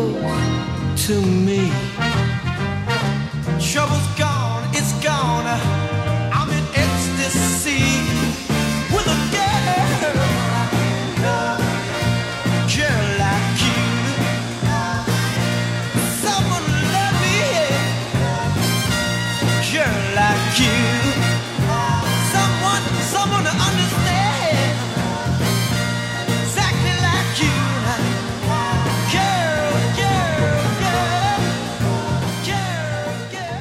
close to me. Trouble's gone, it's gone. I'm in ecstasy with a girl like you. Someone love me, girl like you. Someone to understand exactly like you. Girl, girl, girl, girl, girl.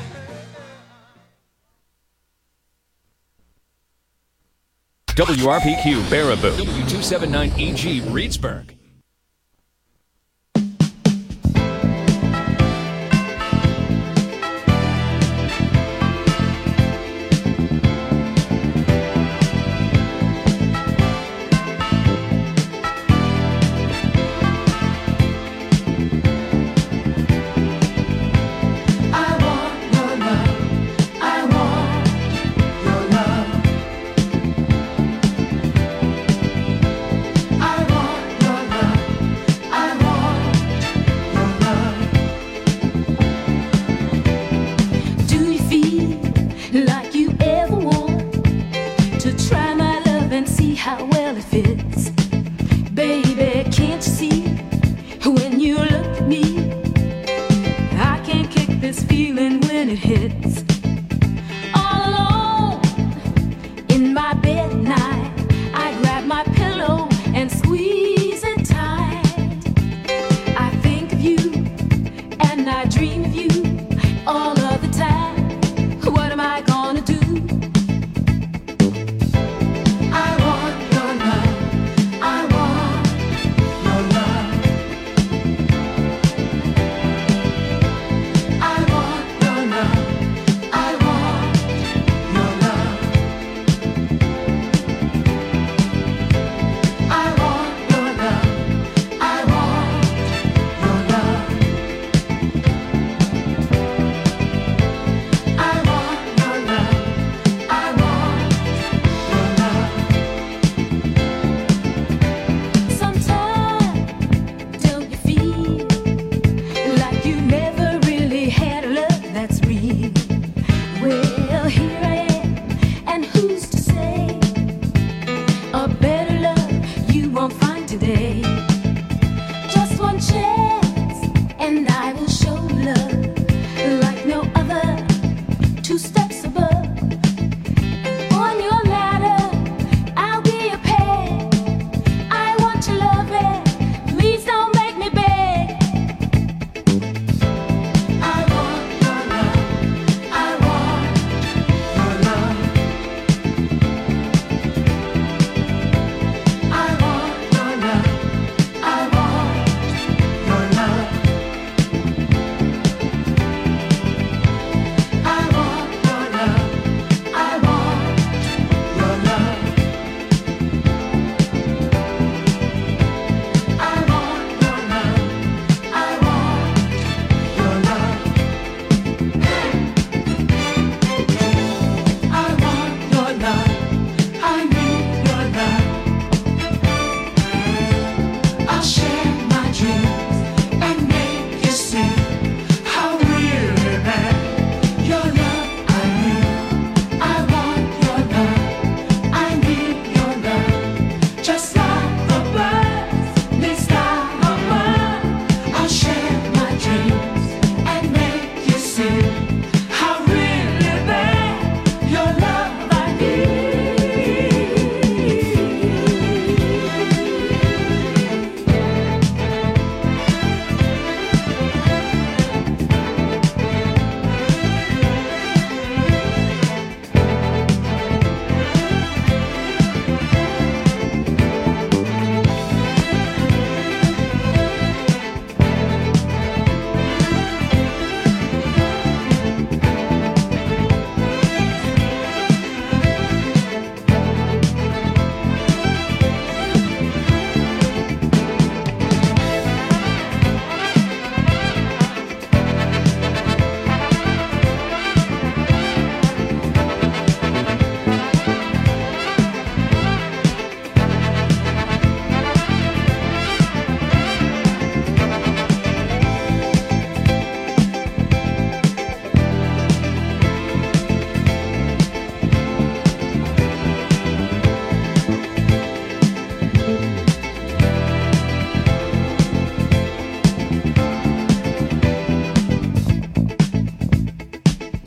WRPQ Baraboo, W279EG Reedsburg.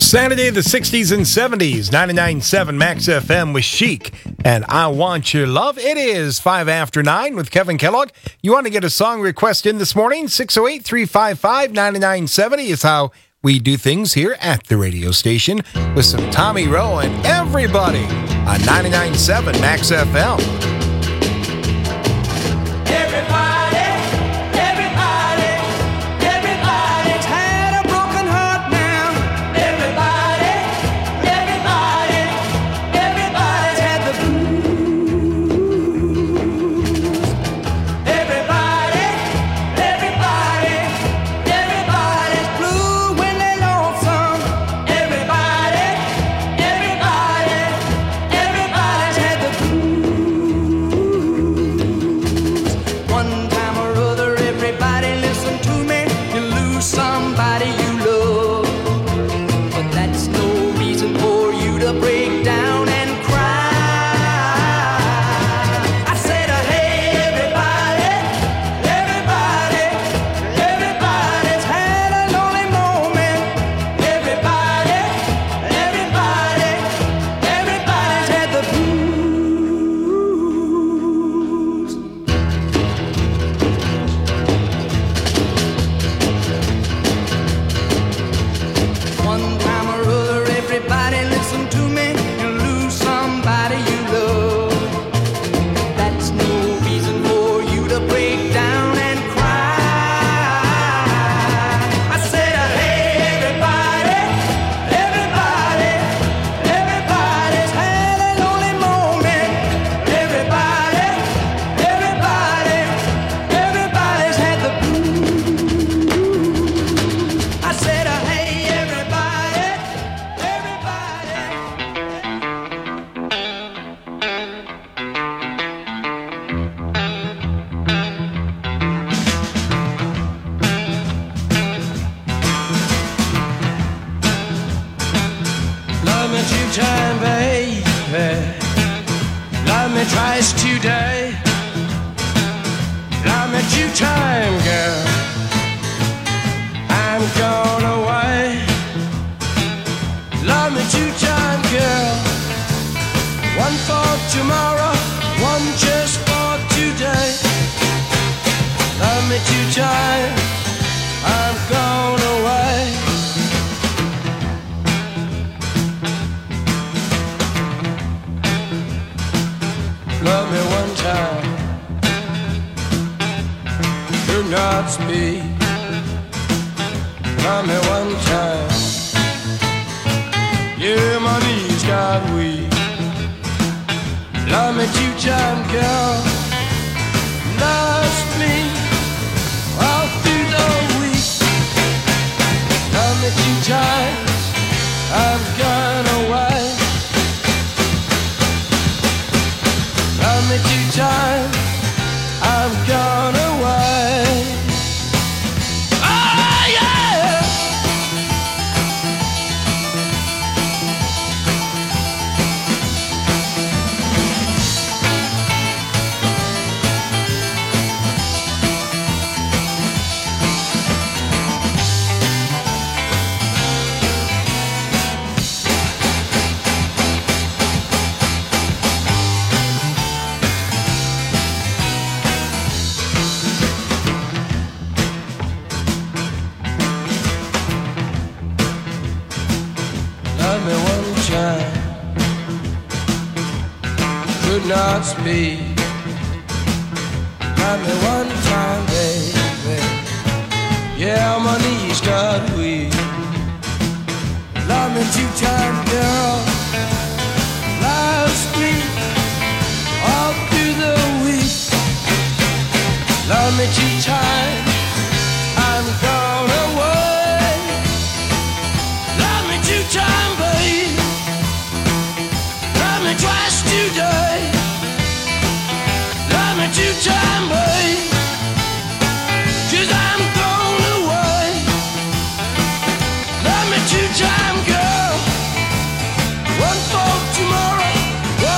Saturday, the 60s and 70s, 99.7 Max FM with Chic and I Want Your Love. It is 5 after 9 with Kevin Kellogg. You want to get a song request in this morning? 608-355-9970 is how we do things here at the radio station with some Tommy Roe and everybody on 99.7 Max FM.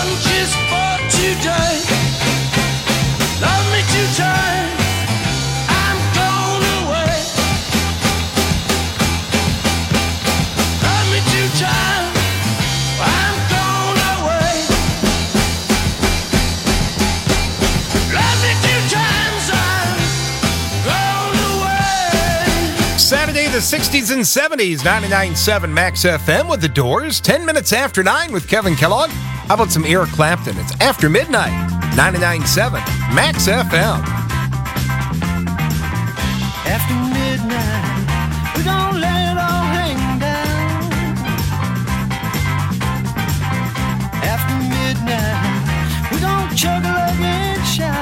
Love me two times. the 60s and 70s, 99.7 Max FM with The Doors, 10 minutes after 9 with Kevin Kellogg. How about some Eric Clapton? It's After Midnight, 99.7 Max FM. After midnight, we don't let it all hang down. After midnight, we don't chug along and shout.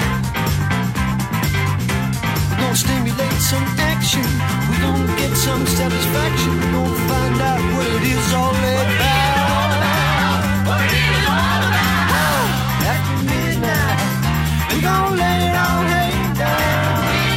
We're gonna stimulate some action. We're gonna get some satisfaction. We're gonna find out what it is all about. What it is all about. After midnight, we gonna let it all hang down.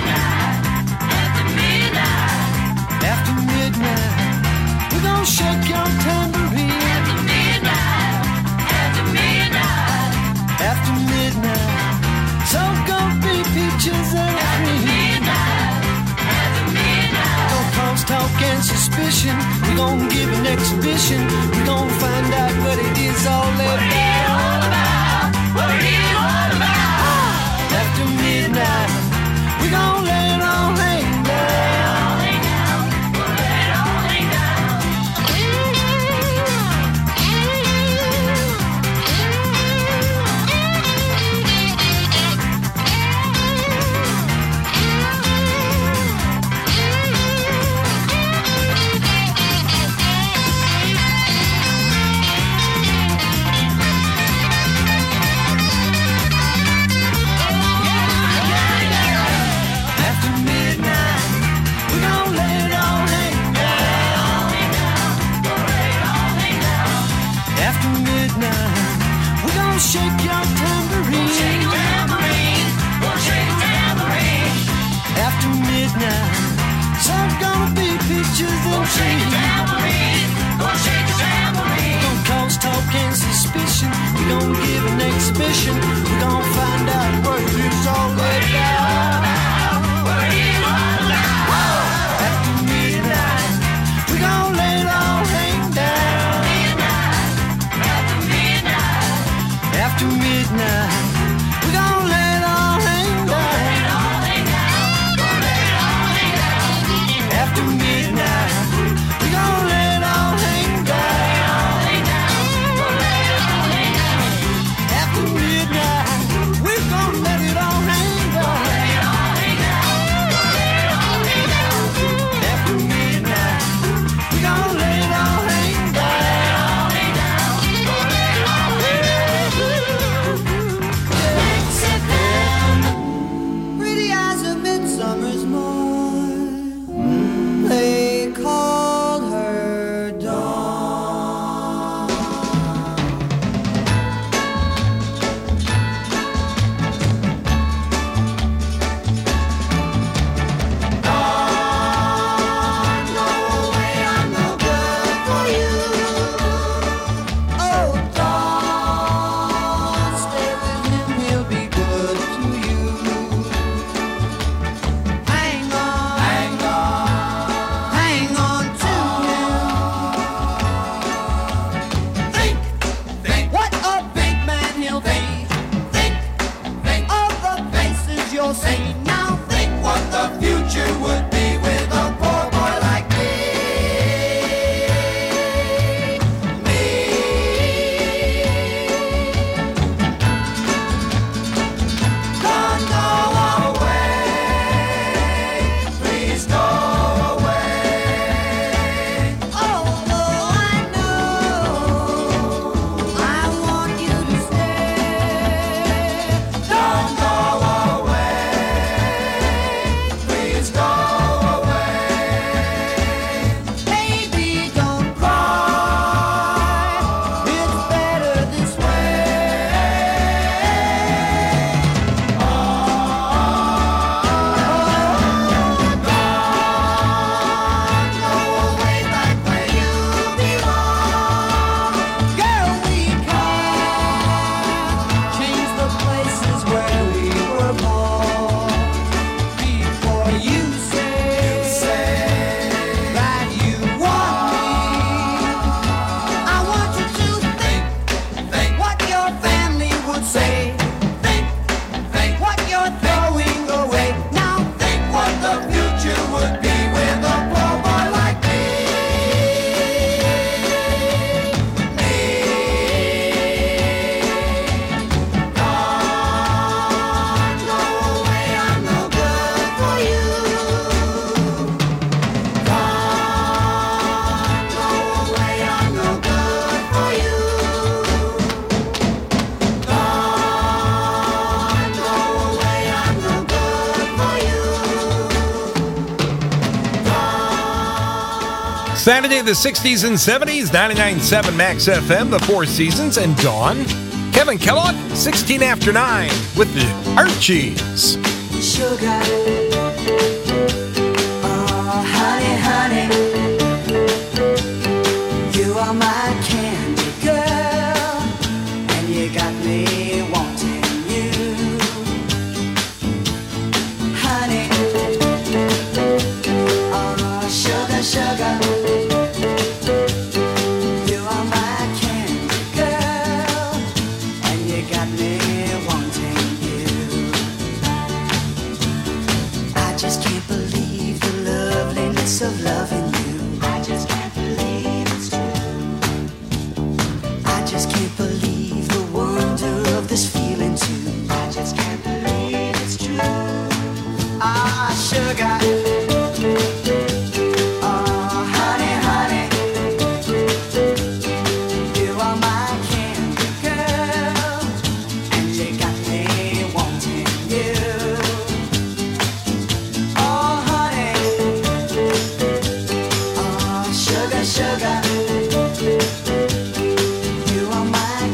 After midnight, we're gonna shake your tambourine. After midnight, after midnight, after midnight, so gonna be peaches and cream. After midnight, gonna cause talk and suspicion. We're gonna give an exhibition. We're gonna find out what it is all about. What it is all about. After midnight, we're gonna let it all hang down. Shake your tambourine. Shake your tambourine. Shake your tambourine. After midnight, some gonna be peaches and cream. Shake your tambourine. Shake your tambourine. Gonna cause talk and suspicion. We gonna give an exhibition. We gonna find out what it is all about. What it is all about. After midnight, we gonna let it all hang down. After midnight, we're gonna let it all hang down. After midnight, we're gonna let it all hang down. After midnight, we're gonna let it all hang down. After midnight, we're gonna let it all hang down. Saturday, the 60s and 70s, 99.7 Max FM, the Four Seasons, and Dawn. Kevin Kellogg, 16 after 9 with the Archies. Sugar, oh honey, honey, you are my candy girl, and you got me wanting you, honey, oh sugar, sugar. Of loving you, I just can't believe it's true. I just can't believe the wonder of this feeling too. I just can't believe it's true. Ah, sugar. Oh, honey, honey, you are my candy girl, and you got me wanting you. Sugar, you are my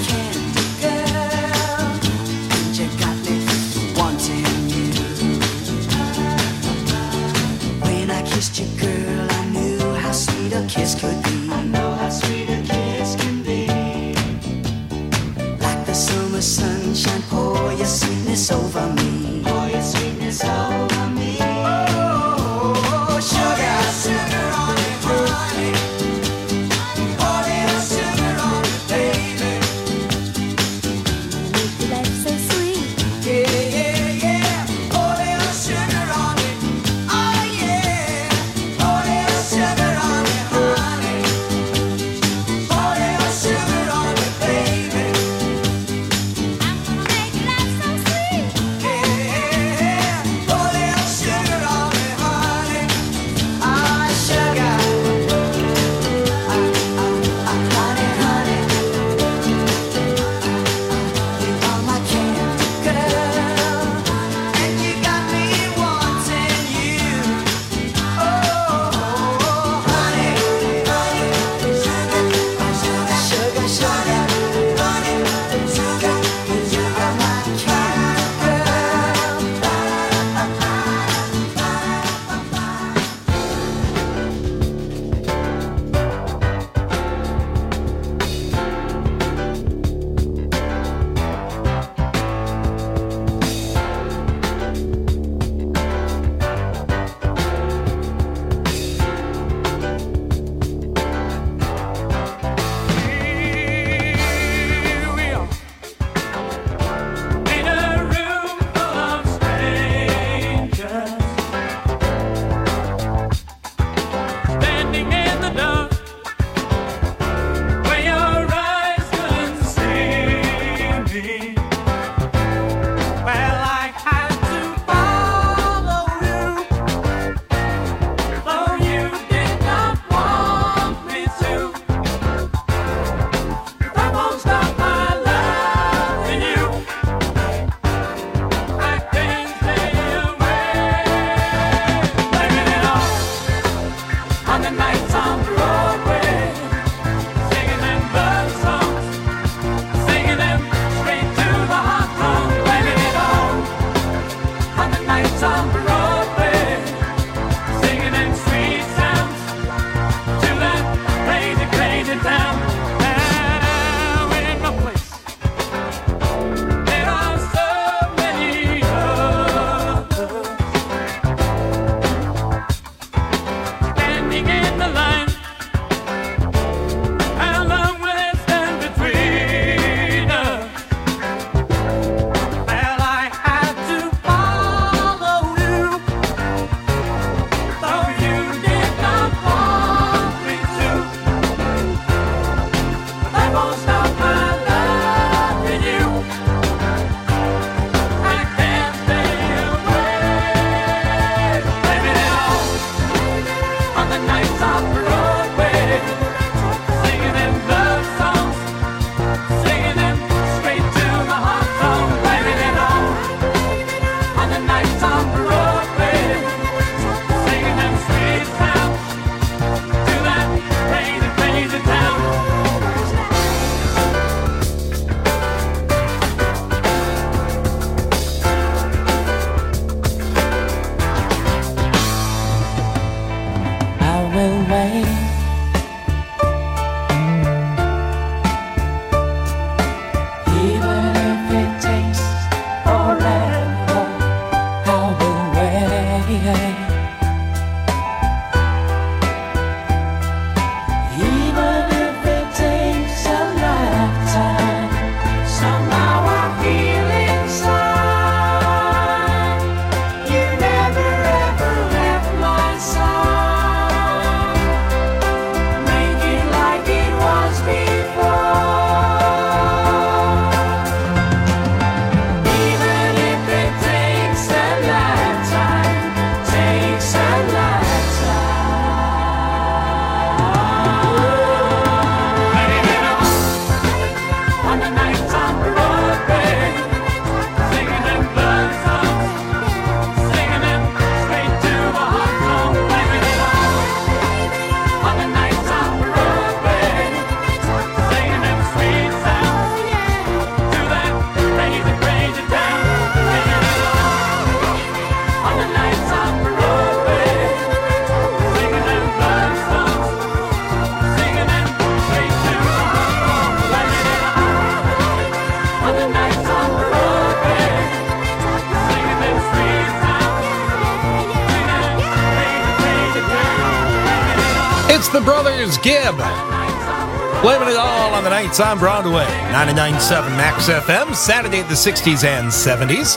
Here's Gibb. Blaming it all on the nights on Broadway. 99.7 Max FM, Saturday the 60s and 70s.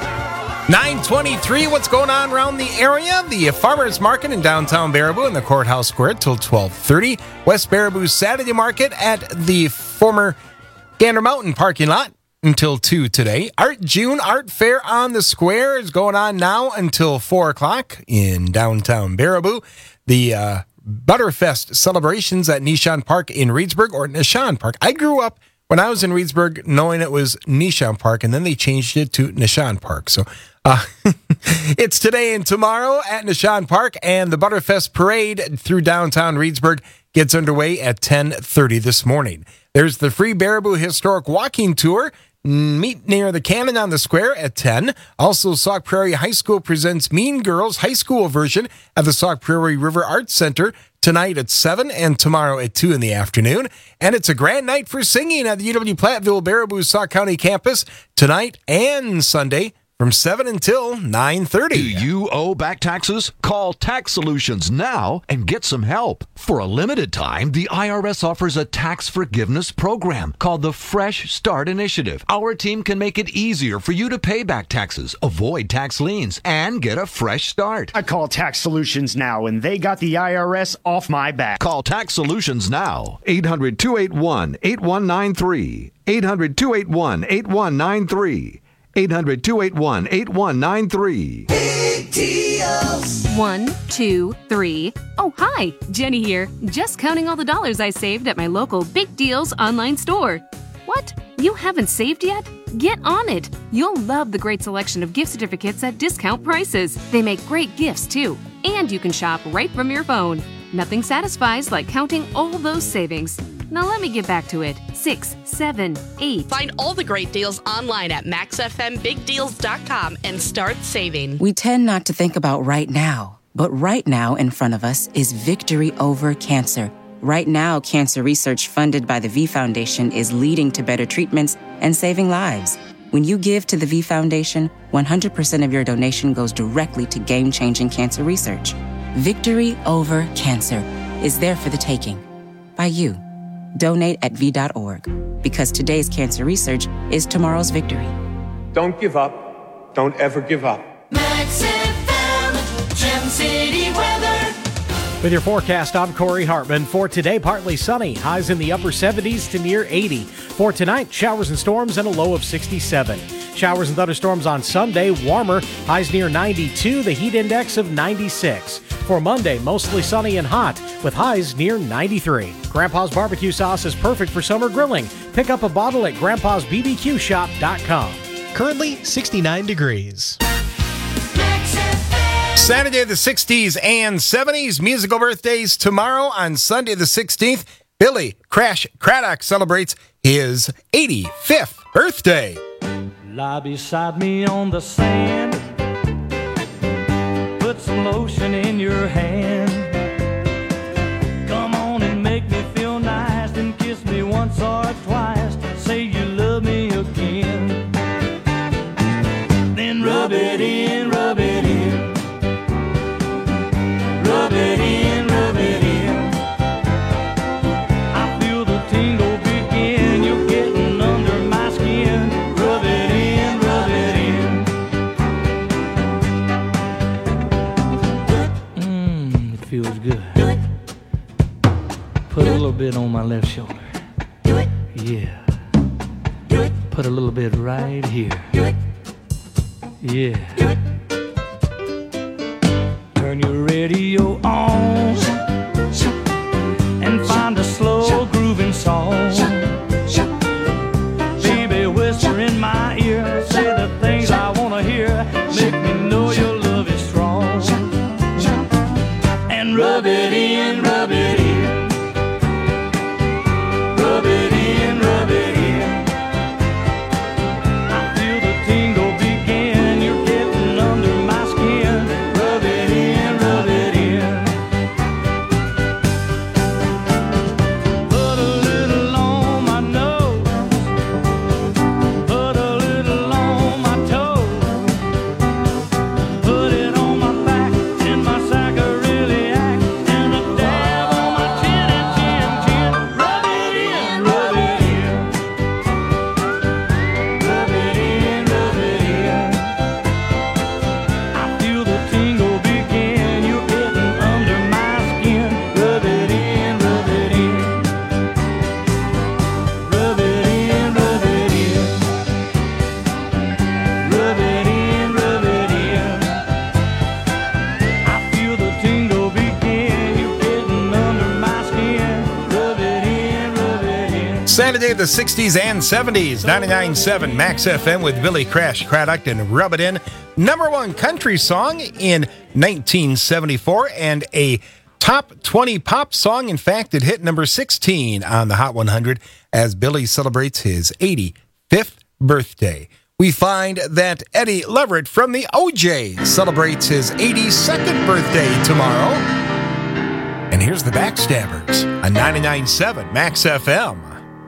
9:23, what's going on around the area? The Farmers Market in downtown Baraboo in the Courthouse Square till 12:30. West Baraboo Saturday Market at the former Gander Mountain parking lot until 2 today. Art June Art Fair on the Square is going on now until 4 o'clock in downtown Baraboo. The Butterfest celebrations at Nishan Park in Reedsburg, or Nishan Park. I grew up when I was in Reedsburg knowing it was Nishan Park, and then they changed it to Nishan Park. So it's today and tomorrow at Nishan Park, and the Butterfest parade through downtown Reedsburg gets underway at 10:30 this morning. There's the free Baraboo Historic Walking Tour. Meet near the Cannon on the Square at 10. Also, Sauk Prairie High School presents Mean Girls High School version at the Sauk Prairie River Arts Center tonight at 7 and tomorrow at 2 in the afternoon. And it's a grand night for singing at the UW Platteville Baraboo Sauk County campus tonight and Sunday from 7 until 9:30. Do you owe back taxes? Call Tax Solutions now and get some help. For a limited time, the IRS offers a tax forgiveness program called the Fresh Start Initiative. Our team can make it easier for you to pay back taxes, avoid tax liens, and get a fresh start. I call Tax Solutions now, and they got the IRS off my back. Call Tax Solutions now. 800-281-8193. 800-281-8193. 800-281-8193. Big deals. 1, 2, 3. Oh, hi, Jenny here. Just counting all the dollars I saved at my local Big Deals online store. What? You haven't saved yet? Get on it. You'll love the great selection of gift certificates at discount prices. They make great gifts, too. And you can shop right from your phone. Nothing satisfies like counting all those savings. Now let me get back to it. 6, 7, 8. Find all the great deals online at maxfmbigdeals.com and start saving. We tend not to think about right now, but right now in front of us is victory over cancer. Right now, cancer research funded by the V Foundation is leading to better treatments and saving lives. When you give to the V Foundation, 100% of your donation goes directly to game-changing cancer research. Victory over cancer is there for the taking by you. Donate at V.org, because today's cancer research is tomorrow's victory. Don't give up. Don't ever give up. Max FM, Gem City weather. With your forecast, I'm Corey Hartman. For today, partly sunny, highs in the upper 70s to near 80. For tonight, showers and storms and a low of 67. Showers and thunderstorms on Sunday, warmer, highs near 92, the heat index of 96. For Monday, mostly sunny and hot, with highs near 93. Grandpa's Barbecue Sauce is perfect for summer grilling. Pick up a bottle at grandpa'sbbqshop.com. Currently 69 degrees. Saturday the 60s and 70s. Musical birthdays tomorrow on Sunday the 16th. Billy Crash Craddock celebrates his 85th birthday. Lie beside me on the sand. Put some lotion in your hand. Come on and make me feel nice. Then kiss me once or twice. Say you love me again. Then rub it in, rub it in. Rub it in, rub it in. I feel the tingle begin. You're getting under my skin. Rub it in, rub it in. It feels good. Put a little bit on my left shoulder. Yeah. Put a little bit right here. Yeah. Turn your radio on and find a slow grooving song. Baby, whisper in my ear, say the things I wanna hear. Make me know your love is strong. And rub it in, rub it in. Rub it in, rub it in. I feel the tingle begin. You're getting under my skin. Rub it in, rub it in. Saturday, the 60s and 70s, 99.7 Max FM with Billy Crash Craddock and Rub It In. Number one country song in 1974 and a top 20 pop song. In fact, it hit number 16 on the Hot 100 as Billy celebrates his 85th birthday. We find that Eddie Leverett from the OJs celebrates his 82nd birthday tomorrow. And here's the Backstabbers on 99.7 Max FM.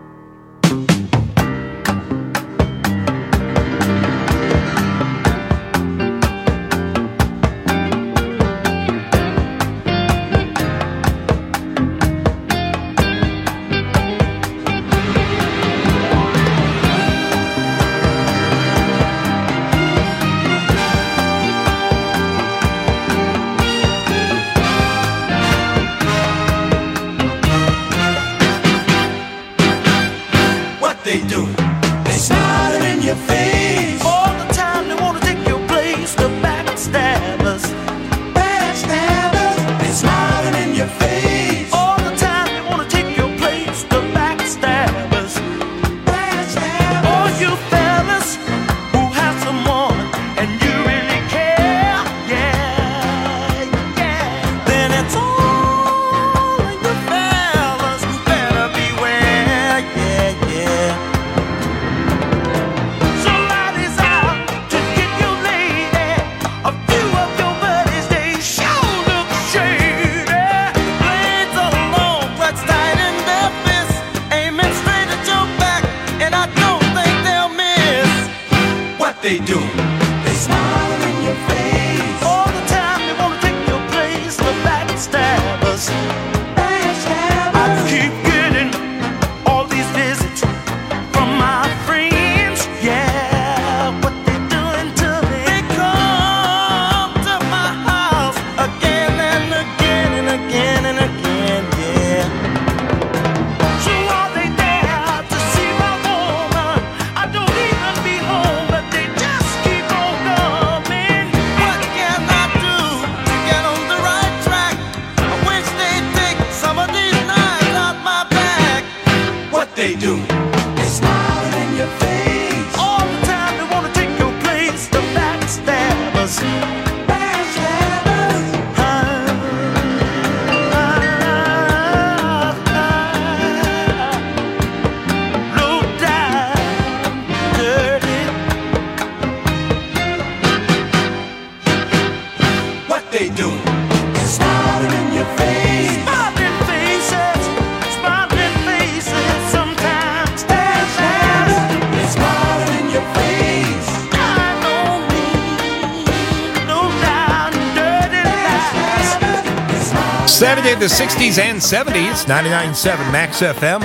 Saturday, the 60s and 70s, 99.7 Max FM.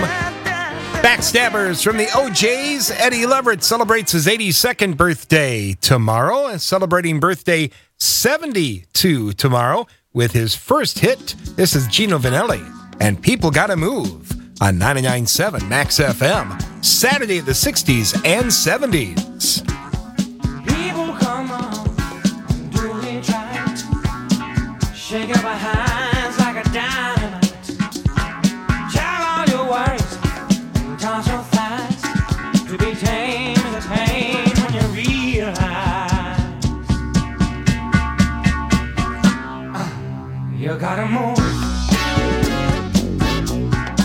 Backstabbers from the OJs. Eddie Leverett celebrates his 82nd birthday tomorrow and celebrating birthday 72 tomorrow with his first hit. This is Gino Vanelli and People Gotta Move on 99.7 Max FM. Saturday, the 60s and 70s. People come on, do it right. Shake up behind. You gotta move.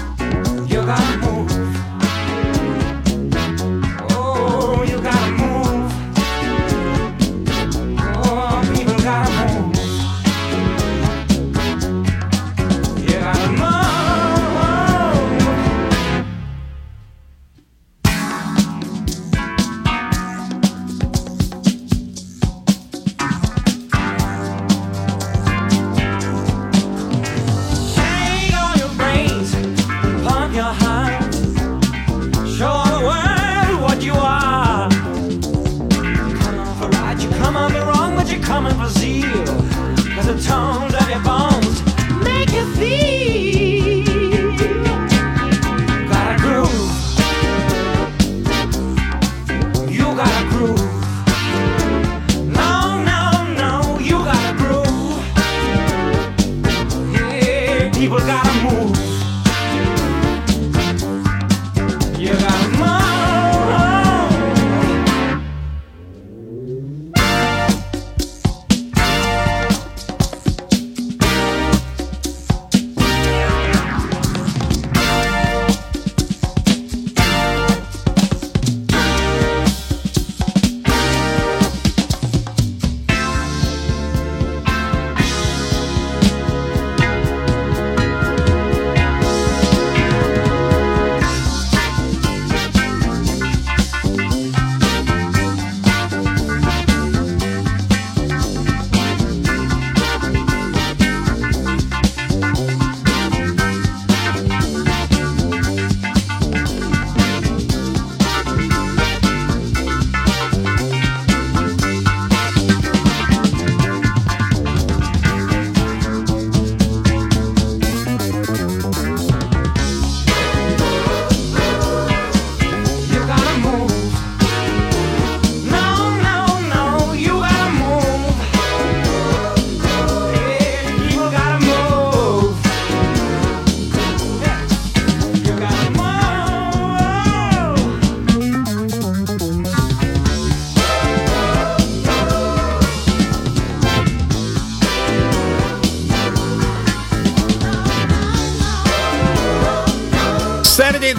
You gotta move. Oh, you gotta move.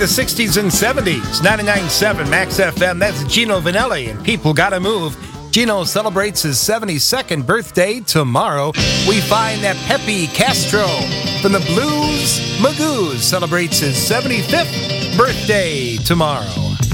the 60s and 70s. 99.7 Max FM. That's Gino Vanelli and People Gotta Move. Gino celebrates his 72nd birthday tomorrow. We find that Pepe Castro from the Blues Magoos celebrates his 75th birthday tomorrow.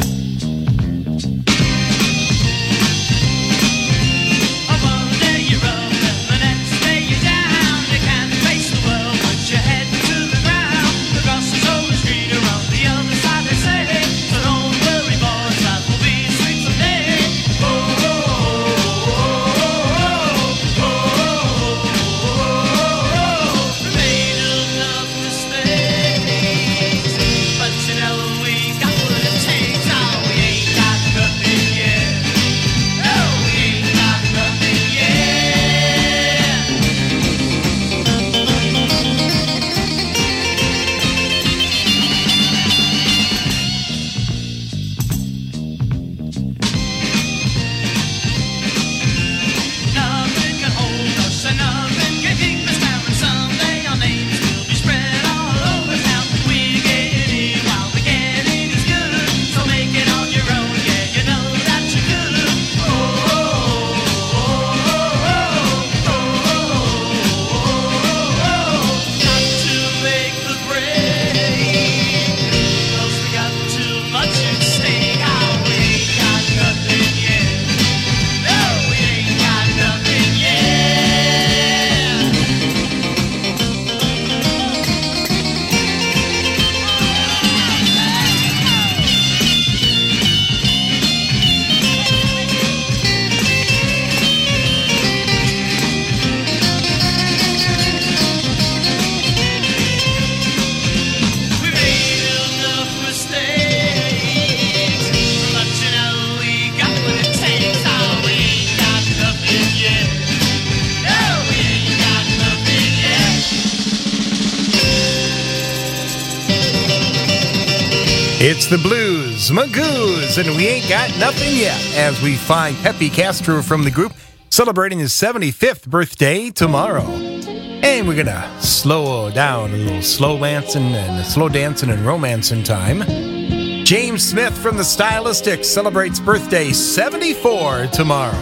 It's the Blues Magoos, and we ain't got nothing yet, as we find Pepe Castro from the group celebrating his 75th birthday tomorrow. And we're gonna slow down a little slow dancing and romancing time. James Smith from the Stylistics celebrates birthday 74 tomorrow.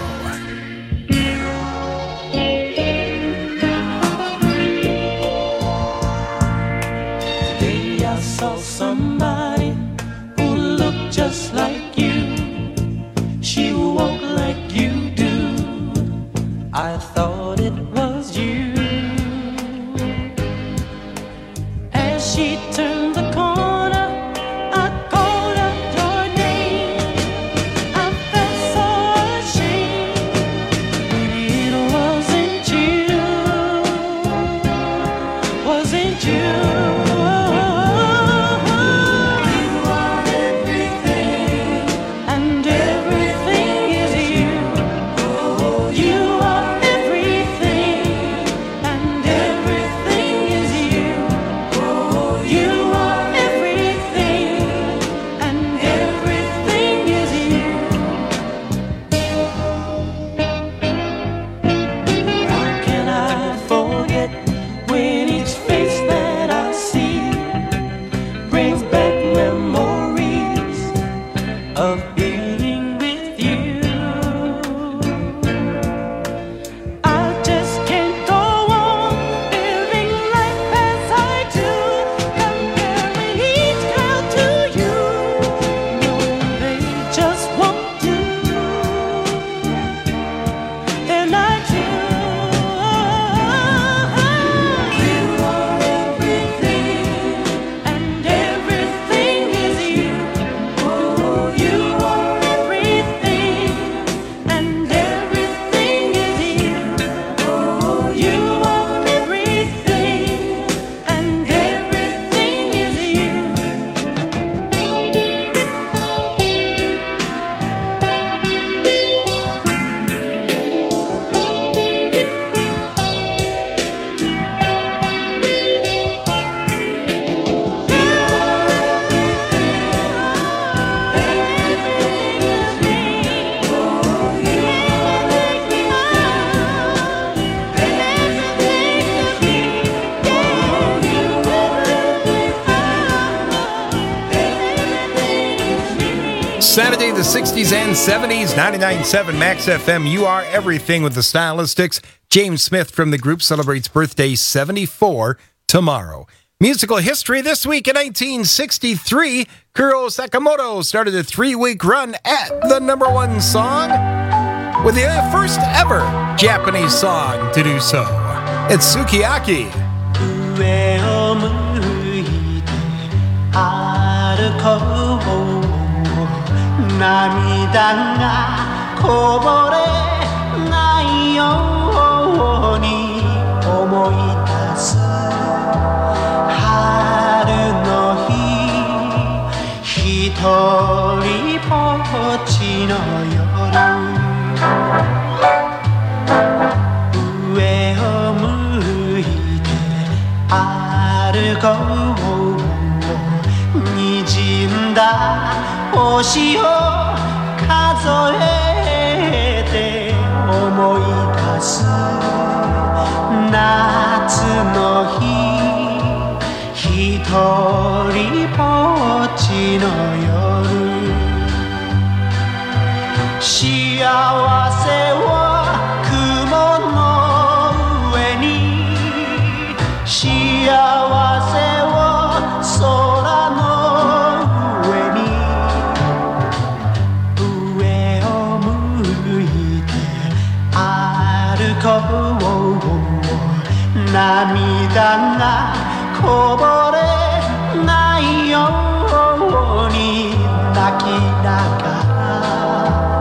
Today I saw somebody just like you. She walked like you do. I thought it was you. As she turned the corner, I called out your name. I felt so ashamed when it wasn't you. Wasn't you? You are Saturday, the 60s and 70s, 99.7 Max FM. You are everything with the Stylistics. James Smith from the group celebrates birthday 74 tomorrow. Musical history this week in 1963, Kuro Sakamoto started a 3-week run at the #1 song with the first ever Japanese song to do so. It's Sukiyaki. 上を向いて歩こう涙がこぼれないように思い出す春の日一人ぼっちの夜上を向いて歩こう滲んだ星を数えて思い出す夏の日一人ぼっちの夜幸せを雲の上に幸せを空の涙がこぼれないように泣きながら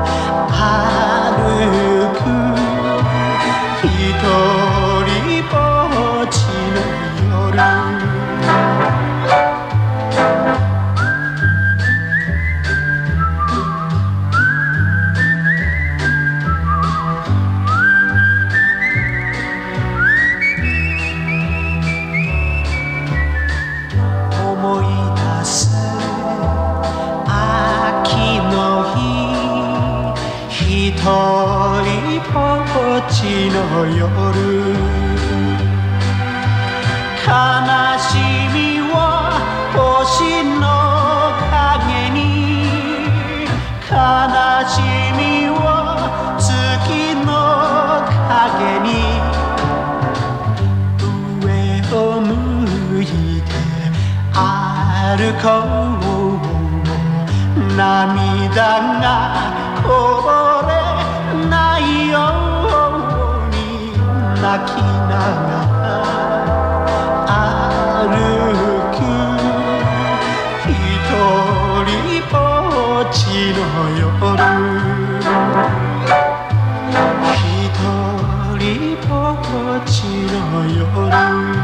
歩く一人ぼっちの夜一人ぼっちの夜悲しみを星の影に悲しみを月の影に上を向いて歩こう涙がこぼれないように泣きながら歩く一人ぼっちの夜一人ぼっちの夜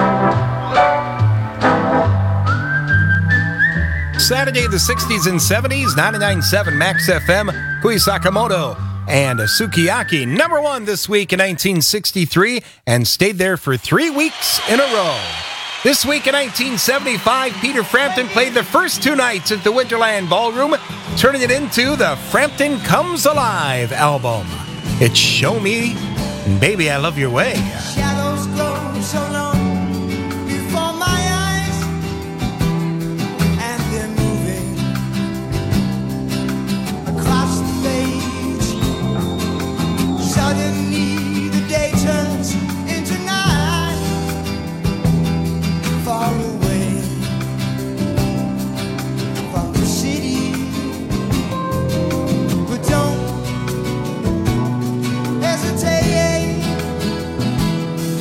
Saturday, the 60s and 70s, 99.7 Max FM, Kui Sakamoto and Sukiyaki, #1 this week in 1963, and stayed there for 3 weeks in a row. This week in 1975, Peter Frampton played the first 2 nights at the Winterland Ballroom, turning it into the Frampton Comes Alive album. It's Show Me, Baby, I Love Your Way. Shadows glow so long before my eyes, and they're moving across the page. Suddenly the day turns into night, far away from the city. But don't hesitate,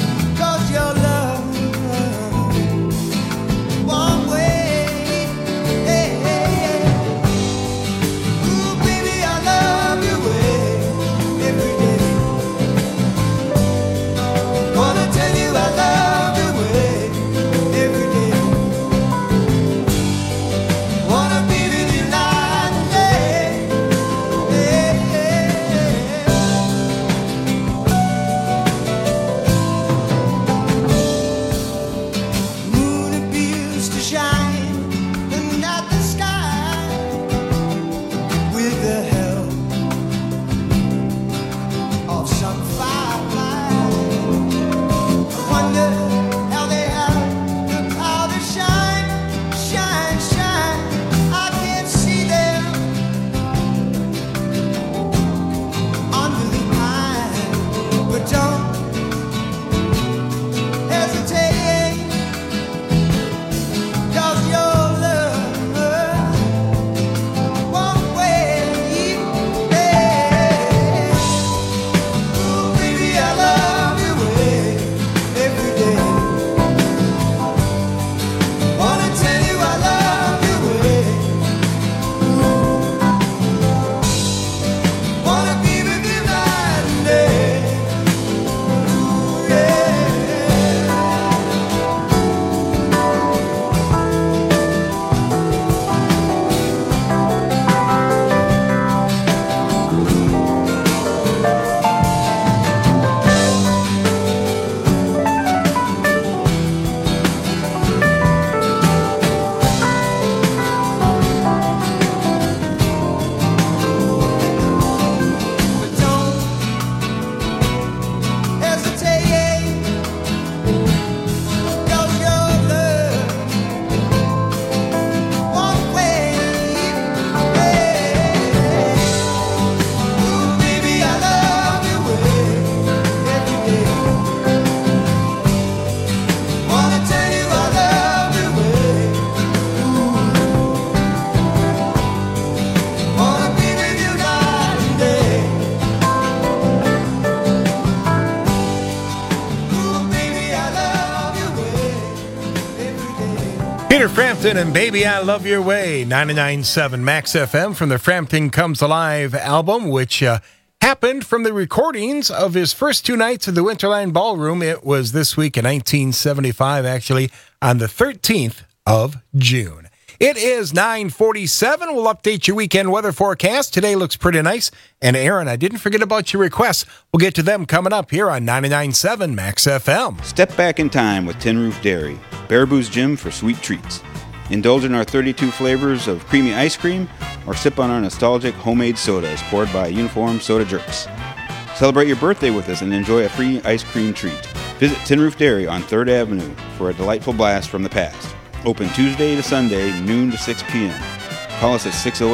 Peter Frampton and Baby I Love Your Way, 99.7 Max FM from the Frampton Comes Alive album, which happened from the recordings of his first two nights at the Winterland Ballroom. It was this week in 1975, actually, on the 13th of June. It is 9:47. We'll update your weekend weather forecast. Today looks pretty nice. And Aaron, I didn't forget about your requests. We'll get to them coming up here on 99.7 Max FM. Step back in time with Tin Roof Dairy, Baraboo's Gym for sweet treats. Indulge in our 32 flavors of creamy ice cream or sip on our nostalgic homemade sodas poured by uniformed soda jerks. Celebrate your birthday with us and enjoy a free ice cream treat. Visit Tin Roof Dairy on 3rd Avenue for a delightful blast from the past. Open Tuesday to Sunday, noon to 6 p.m. Call us at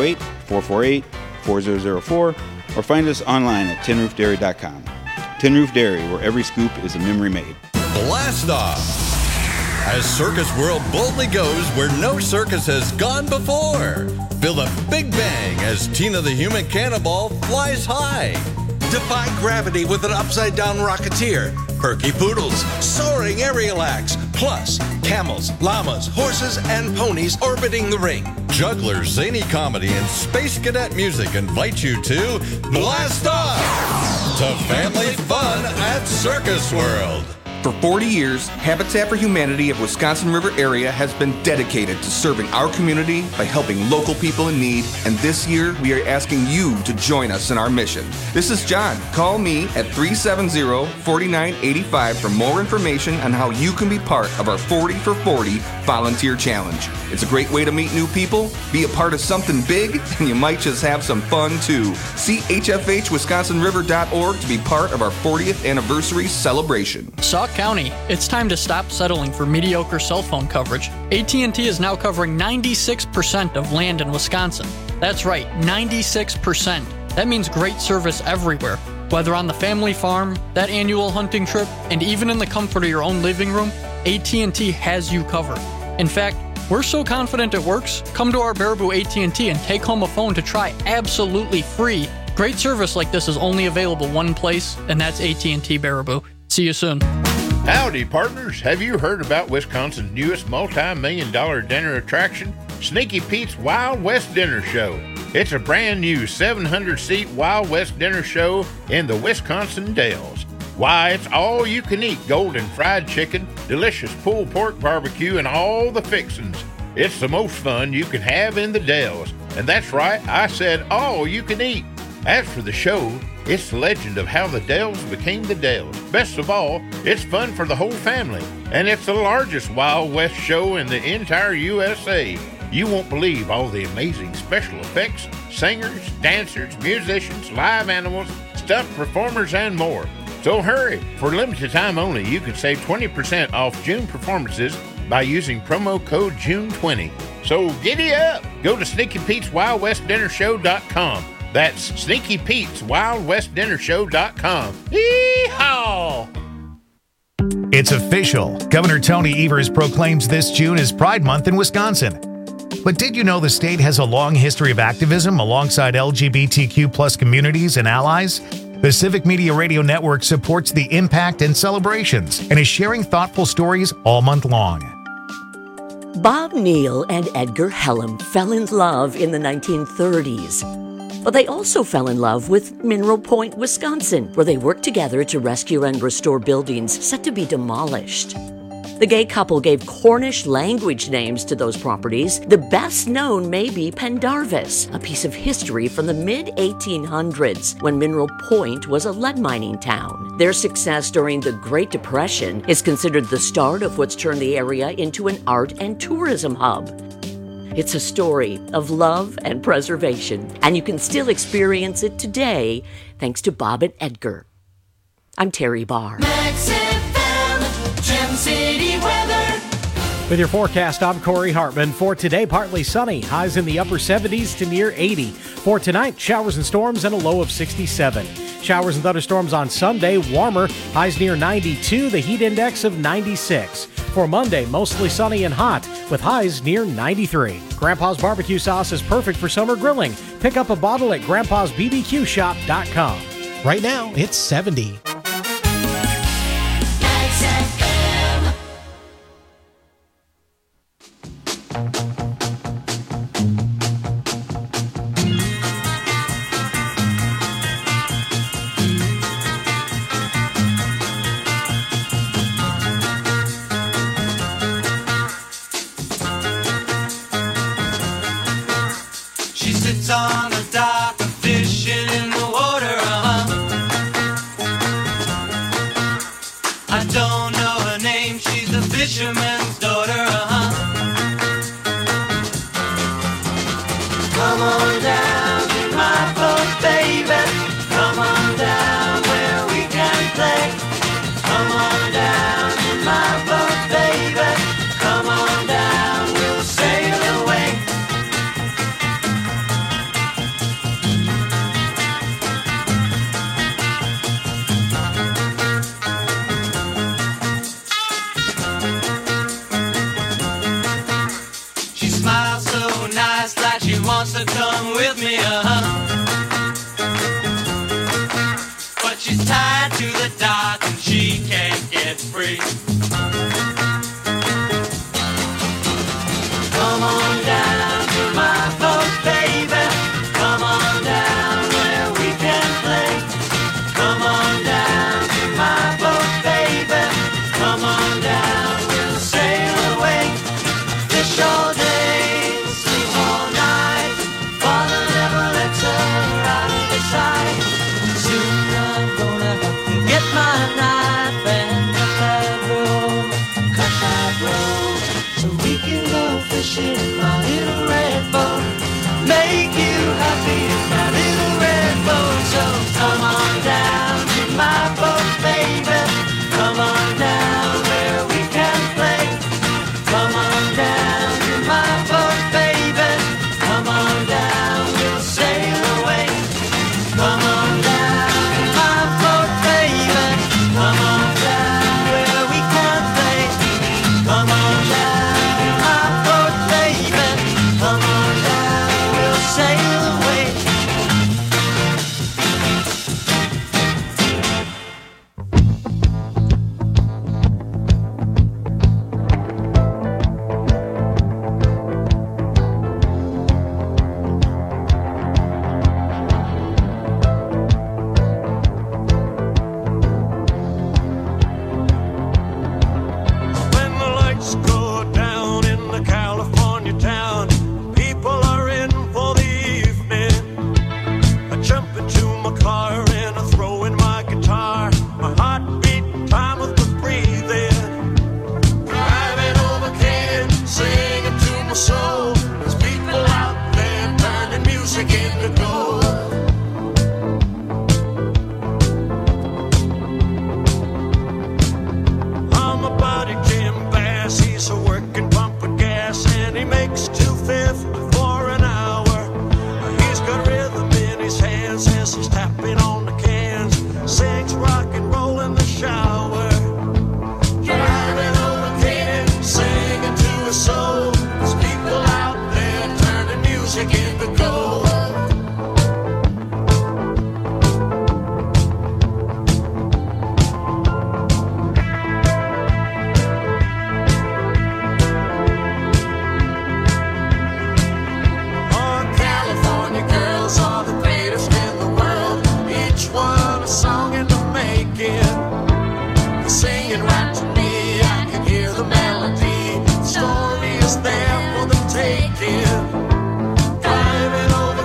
608-448-4004 or find us online at tinroofdairy.com. Tin Roof Dairy, where every scoop is a memory made. Blast off! As Circus World boldly goes where no circus has gone before. Feel the big bang as Tina the Human Cannonball flies high. Defy gravity with an upside-down rocketeer. Perky poodles, soaring aerial acts, plus camels, llamas, horses, and ponies orbiting the ring. Jugglers, zany comedy, and space cadet music invite you to Blast Off! To family fun at Circus World. For 40 years, Habitat for Humanity of Wisconsin River area has been dedicated to serving our community by helping local people in need, and this year we are asking you to join us in our mission. This is John. Call me at 370-4985 for more information on how you can be part of our 40 for 40 volunteer challenge. It's a great way to meet new people, be a part of something big, and you might just have some fun too. See hfhwisconsinriver.org to be part of our 40th anniversary celebration. Sauk County, it's time to stop settling for mediocre cell phone coverage. AT&T is now covering 96% of land in Wisconsin. That's right, 96%. That means great service everywhere. Whether on the family farm, that annual hunting trip, and even in the comfort of your own living room, AT&T has you covered. In fact, we're so confident it works, come to our Baraboo AT&T and take home a phone to try absolutely free. Great service like this is only available one place, and that's AT&T Baraboo. See you soon. Howdy, partners. Have you heard about Wisconsin's newest multi-million-dollar dinner attraction, Sneaky Pete's Wild West Dinner Show? It's a brand new 700-seat Wild West Dinner Show in the Wisconsin Dells. Why, it's all you can eat golden fried chicken, delicious pulled pork barbecue, and all the fixins. It's the most fun you can have in the Dells. And that's right, I said all you can eat. As for the show, it's the legend of how the Dells became the Dells. Best of all, it's fun for the whole family. And it's the largest Wild West show in the entire USA. You won't believe all the amazing special effects, singers, dancers, musicians, live animals, stuffed performers, and more. So hurry! For limited time only, you can save 20% off June performances by using promo code JUNE20. So giddy up! Go to SneakyPetesWildWestDinnerShow.com. That's SneakyPetesWildWestDinnerShow.com. Yee-haw! It's official. Governor Tony Evers proclaims this June as Pride Month in Wisconsin. But did you know the state has a long history of activism alongside LGBTQ plus communities and allies? The Civic Media Radio Network supports the impact and celebrations and is sharing thoughtful stories all month long. Bob Neal and Edgar Hellam fell in love in the 1930s. But they also fell in love with Mineral Point, Wisconsin, where they worked together to rescue and restore buildings set to be demolished. The gay couple gave Cornish language names to those properties. The best known may be Pendarvis, a piece of history from the mid-1800s when Mineral Point was a lead mining town. Their success during the Great Depression is considered the start of what's turned the area into an art and tourism hub. It's a story of love and preservation, and you can still experience it today thanks to Bob and Edgar. I'm Terry Barr. Max FM, Gem City weather. With your forecast, I'm Corey Hartman. For today, partly sunny, highs in the upper 70s to near 80. For tonight, showers and storms and a low of 67. Showers and thunderstorms on Sunday, warmer, highs near 92, the heat index of 96. For Monday, mostly sunny and hot, with highs near 93. Grandpa's barbecue sauce is perfect for summer grilling. Pick up a bottle at grandpasbbqshop.com. Right now, it's 70. Boats on the dock, fishing in the water, I don't know her name, she's a fisherman's daughter, Come on down to my boat, baby. Come on down where we can play. Come on down to my boat, baby. Come on down, we'll sail away. She smiles so nice, like she wants to come with me, But she's tied to the dock and she can't get free. Come on down to my boat, baby. Come on down where we can play. Come on down to my boat, baby. Come on down, we'll sail away. Fish all day, sleep all night. Father never lets her out of his sight. Soon I'm gonna have to get my knife and cut that rope, so we can go fishing in my little red boat. Make you happy in my little red boat. So come on down to my boat, baby. Come on down where we can play. Come on down to my boat, baby. Come on down, we'll sail away. Come on down to my boat, baby. Come on down where we can play. Come on down to my boat, baby. Come on down, we'll sail away. When the lights go down in the California town, people are in for the evening. I jump into my car and I throw in my guitar. My heartbeat, time with the breathing. Driving over Canyon, singing to my soul. There's people out there turning music into gold. I'm a buddy Jim Bass, he's a working pumping gas, and he makes $2.50 for an hour. He's got rhythm in his hands as he's tapping on the cans, sings rock and roll in the shower. Driving over Canyon, singing to his soul. There's people out there turning music into gold. Oh, California girls are the greatest in the world. Each one a song in the making. They're singing right to me, I can hear the melody. The story is there for the taking. Driving over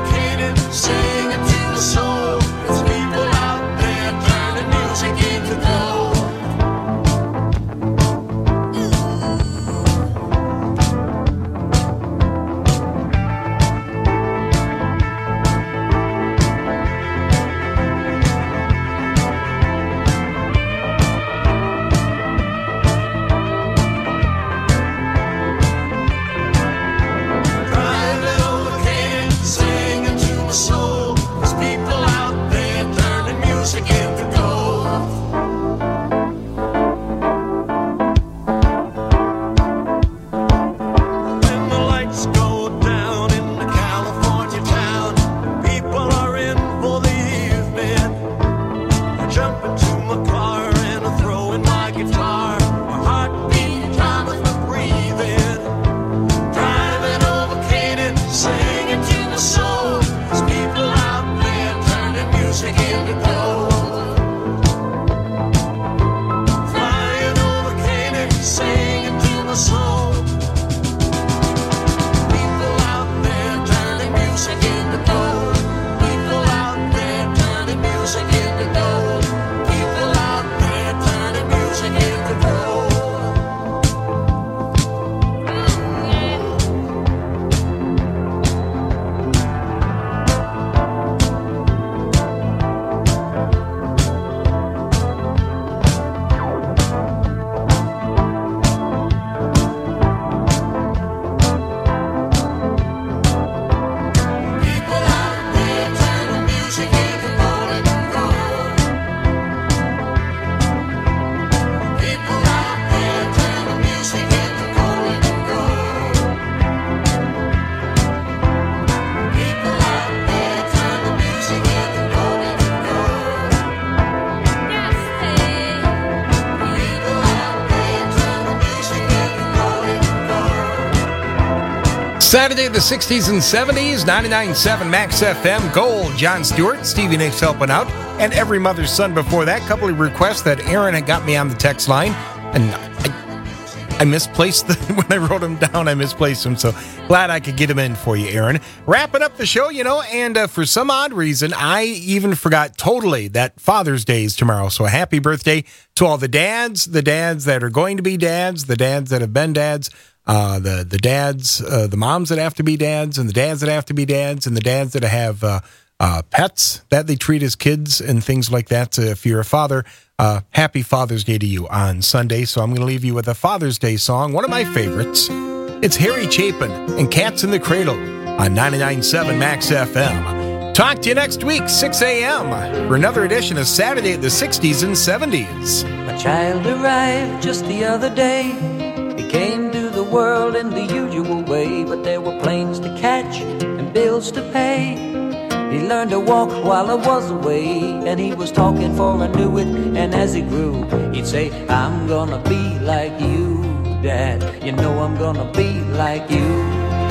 Saturday, the 60s and 70s, 99.7 Max FM, Gold, John Stewart, Stevie Nicks helping out, and Every Mother's Son before that. Couple of requests that Aaron had got me on the text line, and I misplaced when I wrote them down, I misplaced them, so glad I could get them in for you, Aaron. Wrapping up the show, and for some odd reason, I even forgot totally that Father's Day is tomorrow, so happy birthday to all the dads that are going to be dads, the dads that have been dads, the dads, the moms that have to be dads, and the dads that have to be dads, and the dads that have pets that they treat as kids and things like that. So if you're a father, happy Father's Day to you on Sunday. So I'm going to leave you with a Father's Day song, one of my favorites. It's Harry Chapin and Cats in the Cradle on 99.7 Max FM. Talk to you next week, 6 a.m. for another edition of Saturday at the 60s and 70s. A child arrived just the other day. He came to the world in the usual way, but there were planes to catch and bills to pay. He learned to walk while I was away, and he was talking for I knew it. And as he grew, he'd say, I'm gonna be like you, Dad. You know I'm gonna be like you.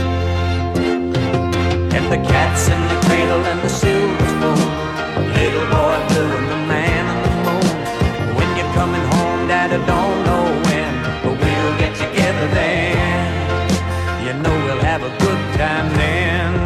And the cats in the cradle and the silver spoon, little boy blue and the man on the moon. When you're coming home, Dad, I don't know when, but we'll get together then. You know we'll have a good time then.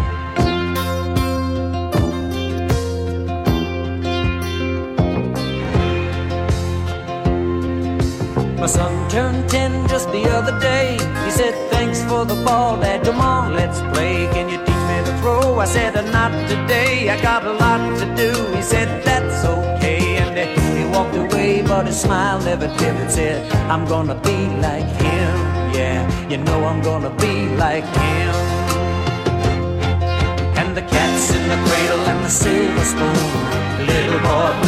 My son turned 10 just the other day. He said, thanks for the ball, Dad, come on, let's play. Can you teach me to throw? I said, not today, I got a lot to do. He said, that's okay, and he walked away, but his smile never dimmed. Said, I'm gonna be like him, yeah, you know I'm gonna be like him. And the cat's in the cradle and the silver spoon, little boy